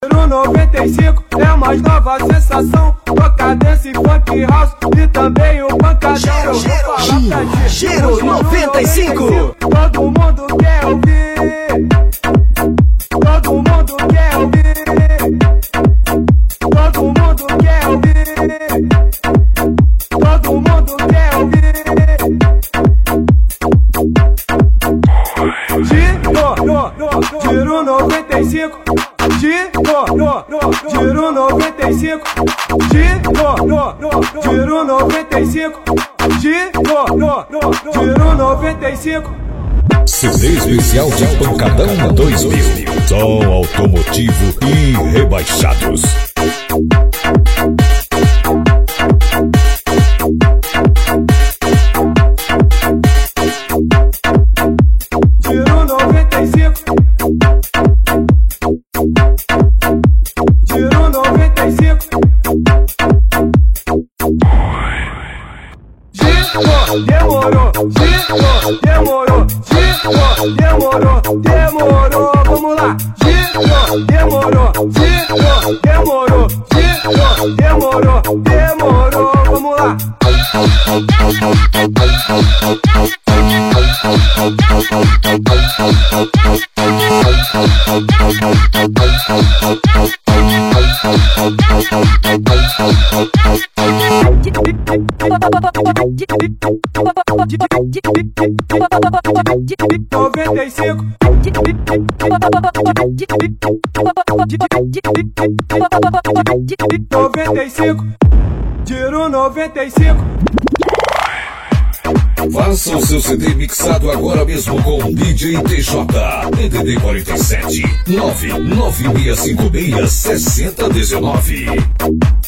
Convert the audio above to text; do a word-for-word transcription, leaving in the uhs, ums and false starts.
Giro noventa e cinco é a mais nova sensação. Toca dance, funk, house e também o pancadão. Giro, giro, giro, giro noventa e cinco. Todo mundo quer ouvir. Todo mundo quer ouvir. Todo mundo quer ouvir. Todo mundo quer ouvir. Giro, giro noventa e cinco. Giro, giro noventa e cinco. Giro, giro noventa e cinco. Giro, giro noventa e cinco. C D especial de Pancadão dois mil. Som automotivo e rebaixados. Giro noventa e cinco. Giro noventa e cinco. Giro, demorou. Giro, demorou. Giro, demorou. Demorou, vamos lá. Giro, demorou. Giro, demorou. Giro, demorou. Demorou, vamos lá. Noventa e cinco. Noventa e cinco. Giro noventa e cinco. Faça o seu C D mixado agora mesmo com D J T J. D D quarenta e sete nove nove seis cinco seis, sessenta dezenove.